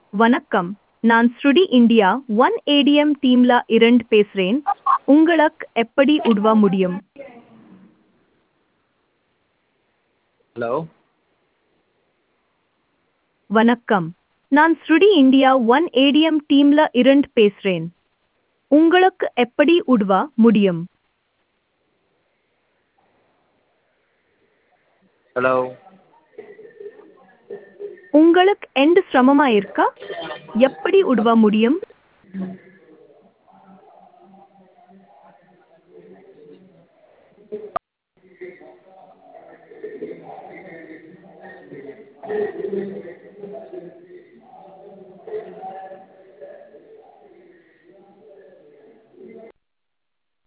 வணக்கம். நான் ஸ்ருடி India one ATM டீம்ல இருந்து பேசுறேன். உங்களுக்கு எப்படி உதவ முடியும்? ஹலோ. வணக்கம். நான் ஸ்ருடி இந்தியா ஒன் ஏடிஎம் டீம்ல இருந்து பேசுறேன். உங்களுக்கு எப்படி உதவ முடியும்? ஹலோ. உங்களுக்கு எந்த சிரமமா இருக்கா? எப்படி உதவ முடியும்?